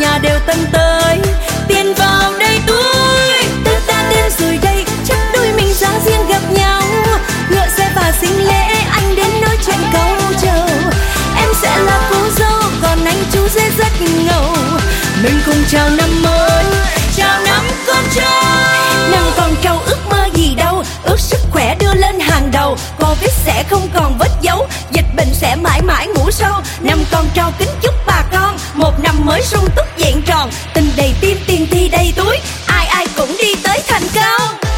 nhà đều tân tới. Tiền vào đây túi, ta ta đến rồi đây, chắc đôi mình ra riêng gặp nhau. Ngựa xe và sinh lễ, anh đến nói chuyện câu trầu. Em sẽ là cô dâu, còn anh chú sẽ rất ngầu. Mình cùng chào năm mới, chào năm con trâu. Năm con trâu ước mơ gì đâu, ước sức khỏe đưa lên hàng đầu. Covid sẽ không còn vết dấu, dịch bệnh sẽ mãi mãi ngủ sâu. Năm con trâu kính chúc bà con một năm mới sung túc vẹn tròn. Tình đầy tim tiền